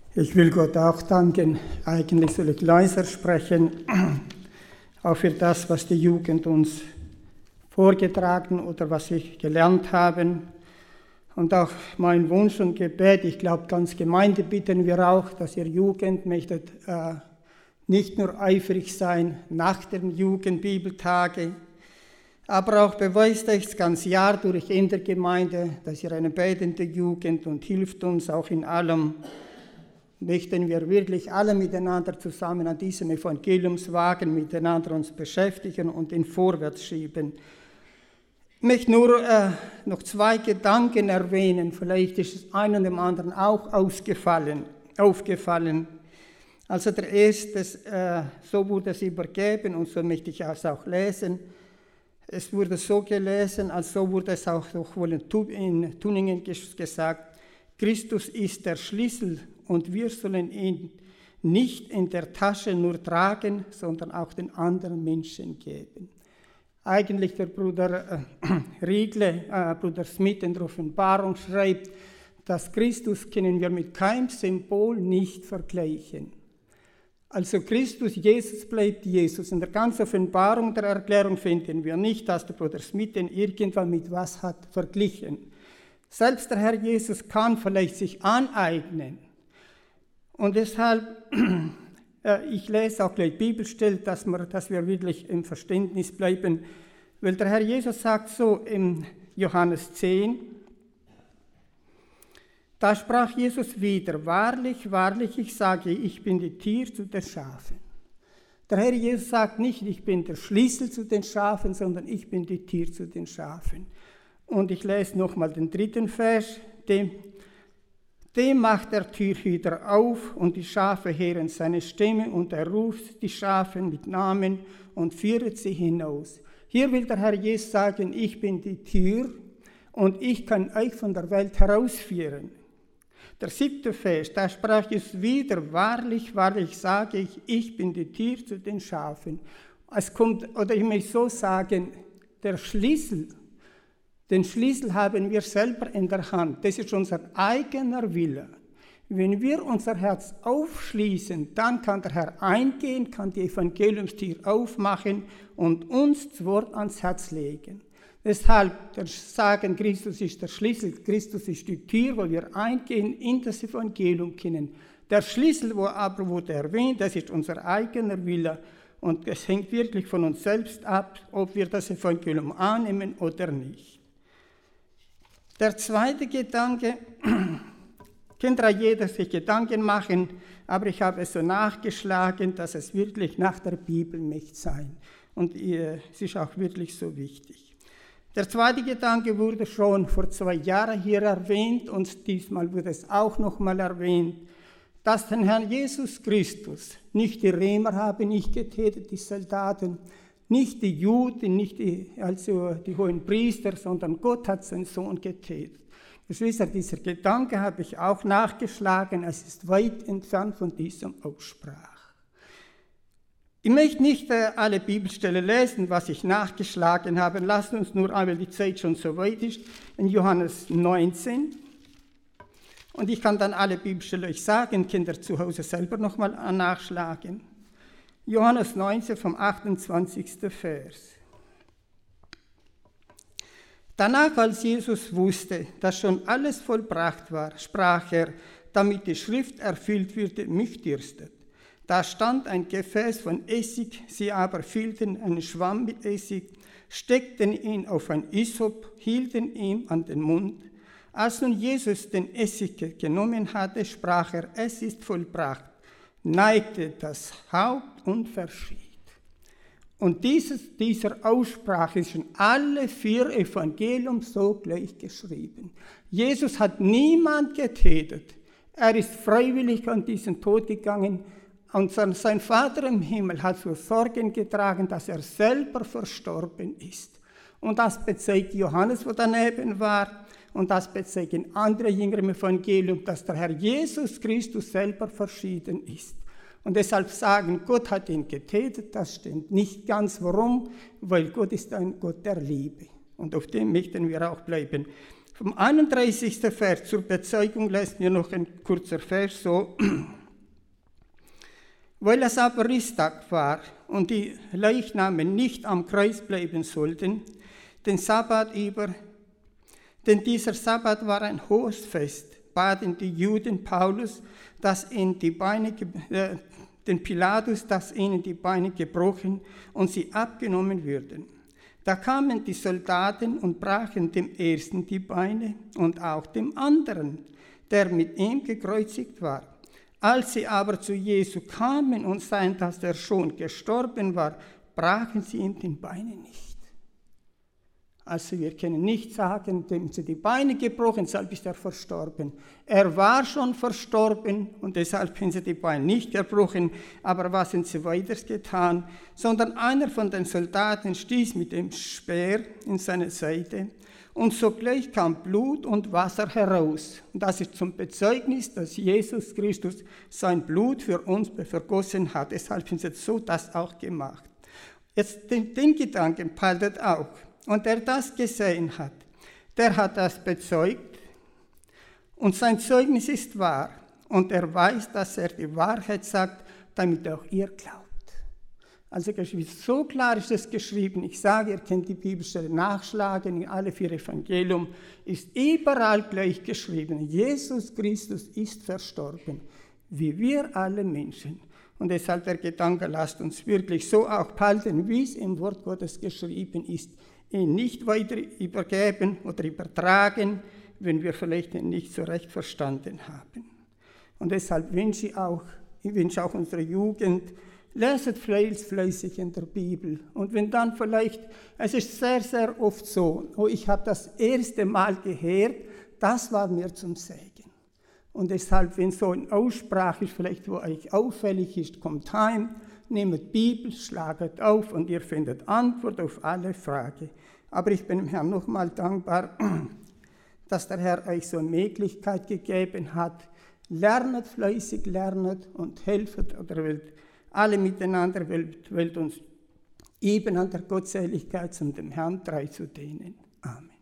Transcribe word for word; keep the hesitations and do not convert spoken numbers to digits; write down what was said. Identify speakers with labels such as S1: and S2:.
S1: Ich will Gott auch danken. Eigentlich soll ich leiser sprechen, auch für das, was die Jugend uns vorgetragen oder was sie gelernt haben. Und auch mein Wunsch und Gebet, ich glaube, ganz Gemeinde bitten wir auch, dass ihr Jugend möchtet äh, nicht nur eifrig sein nach den Jugendbibeltagen, aber auch beweist euch das ganze Jahr durch in der Gemeinde, dass ihr eine betende Jugend und hilft uns auch in allem. Möchten wir wirklich alle miteinander zusammen an diesem Evangeliumswagen miteinander uns beschäftigen und ihn vorwärts schieben. Ich möchte nur äh, noch zwei Gedanken erwähnen, vielleicht ist es einem und dem anderen auch ausgefallen, aufgefallen. Also der erste, äh, so wurde es übergeben und so möchte ich es auch lesen. Es wurde so gelesen, als so wurde es auch wohl in Tuningen gesagt, Christus ist der Schlüssel und wir sollen ihn nicht in der Tasche nur tragen, sondern auch den anderen Menschen geben. Eigentlich der Bruder äh, Riegle, äh, Bruder Smith in der Offenbarung schreibt, dass Christus können wir mit keinem Symbol nicht vergleichen. Also Christus, Jesus bleibt Jesus. In der ganzen Offenbarung der Erklärung finden wir nicht, dass der Bruder Smith ihn irgendwann mit was hat verglichen. Selbst der Herr Jesus kann vielleicht sich aneignen. Und deshalb, äh, ich lese auch gleich Bibelstelle, dass wir, dass wir wirklich im Verständnis bleiben. Weil der Herr Jesus sagt so in Johannes zehn, da sprach Jesus wieder, wahrlich, wahrlich, ich sage, ich bin die Tür zu den Schafen. Der Herr Jesus sagt nicht, ich bin der Schlüssel zu den Schafen, sondern ich bin die Tür zu den Schafen. Und ich lese nochmal den dritten Vers, dem, dem macht der Türhüter auf und die Schafe hören seine Stimme und er ruft die Schafe mit Namen und führt sie hinaus. Hier will der Herr Jesus sagen, ich bin die Tür und ich kann euch von der Welt herausführen. Der siebte Vers, da sprach Jesus wieder, wahrlich, wahrlich sage ich, ich bin die Tür zu den Schafen. Es kommt, oder ich möchte so sagen, der Schlüssel, den Schlüssel haben wir selber in der Hand. Das ist unser eigener Wille. Wenn wir unser Herz aufschließen, dann kann der Herr eingehen, kann die Evangeliumstür aufmachen und uns das Wort ans Herz legen. Deshalb der sagen, Christus ist der Schlüssel, Christus ist die Tür, wo wir eingehen in das Evangelium können. Der Schlüssel, wo aber wurde erwähnt, das ist unser eigener Wille und es hängt wirklich von uns selbst ab, ob wir das Evangelium annehmen oder nicht. Der zweite Gedanke, könnte jeder sich Gedanken machen, aber ich habe es so nachgeschlagen, dass es wirklich nach der Bibel möchte sein. Und es ist auch wirklich so wichtig. Der zweite Gedanke wurde schon vor zwei Jahren hier erwähnt und diesmal wurde es auch nochmal erwähnt, dass den Herrn Jesus Christus nicht die Römer haben nicht getötet, die Soldaten, nicht die Juden, nicht die, also die hohen Priester, sondern Gott hat seinen Sohn getötet. Geschwister, dieser Gedanke habe ich auch nachgeschlagen, es ist weit entfernt von diesem Aussprache. Ich möchte nicht äh, alle Bibelstellen lesen, was ich nachgeschlagen habe. Lasst uns nur, weil die Zeit schon so weit ist, in Johannes neunzehn. Und ich kann dann alle Bibelstellen euch sagen, Kinder zu Hause selber nochmal nachschlagen. Johannes neunzehn vom achtundzwanzigsten Vers. Danach, als Jesus wusste, dass schon alles vollbracht war, sprach er, damit die Schrift erfüllt würde, mich dürstet. Da stand ein Gefäß von Essig, sie aber füllten einen Schwamm mit Essig, steckten ihn auf ein Ysop, hielten ihn an den Mund. Als nun Jesus den Essig genommen hatte, sprach er, es ist vollbracht, neigte das Haupt und verschied. Und dieses, dieser Aussprache ist in alle vier Evangelium so gleich geschrieben. Jesus hat niemand getötet. Er ist freiwillig an diesen Tod gegangen. Und sein Vater im Himmel hat so Sorgen getragen, dass er selber verstorben ist. Und das bezeugt Johannes, wo daneben war. Und das bezeugen andere Jünger im Evangelium, dass der Herr Jesus Christus selber verschieden ist. Und deshalb sagen, Gott hat ihn getötet, das stimmt nicht ganz. Warum? Weil Gott ist ein Gott der Liebe. Und auf dem möchten wir auch bleiben. Vom einunddreißigsten Vers zur Bezeugung lesen wir noch ein kurzer Vers so. Weil es aber Risttag war und die Leichname nicht am Kreuz bleiben sollten, den Sabbat über, denn dieser Sabbat war ein hohes Fest, baten die Juden Paulus, dass ihn die Beine, äh, den Pilatus, dass ihnen die Beine gebrochen und sie abgenommen würden. Da kamen die Soldaten und brachen dem ersten die Beine und auch dem anderen, der mit ihm gekreuzigt war. Als sie aber zu Jesu kamen und sahen, dass er schon gestorben war, brachen sie ihm die Beine nicht. Also wir können nicht sagen, dem sie die Beine gebrochen, deshalb ist er verstorben. Er war schon verstorben und deshalb haben sie die Beine nicht gebrochen. Aber was haben sie weiter getan? Sondern einer von den Soldaten stieß mit dem Speer in seine Seite und sogleich kam Blut und Wasser heraus. Und das ist zum Bezeugnis, dass Jesus Christus sein Blut für uns vergossen hat. Deshalb haben sie so das auch gemacht. Jetzt den, den Gedanken behaltet auch. Und der das gesehen hat, der hat das bezeugt und sein Zeugnis ist wahr. Und er weiß, dass er die Wahrheit sagt, damit auch ihr glaubt. Also so klar ist es geschrieben, ich sage, ihr könnt die Bibelstelle nachschlagen, in alle vier Evangelien ist überall gleich geschrieben, Jesus Christus ist verstorben, wie wir alle Menschen. Und deshalb der Gedanke, lasst uns wirklich so auch behalten, wie es im Wort Gottes geschrieben ist, ihn nicht weiter übergeben oder übertragen, wenn wir vielleicht ihn nicht so recht verstanden haben. Und deshalb wünsche ich auch, ich wünsche auch unserer Jugend, leset fleißig in der Bibel. Und wenn dann vielleicht, es ist sehr, sehr oft so, oh, ich habe das erste Mal gehört, das war mir zum Segen. Und deshalb, wenn so eine Aussprache ist, vielleicht wo euch auffällig ist, kommt heim, nehmt Bibel, schlaget auf und ihr findet Antwort auf alle Fragen. Aber ich bin dem Herrn nochmal dankbar, dass der Herr euch so eine Möglichkeit gegeben hat. Lernet fleißig, lernet und helft oder wollt alle miteinander, wollt, wollt uns eben an der Gottseligkeit zum dem Herrn treu zu dienen. Amen.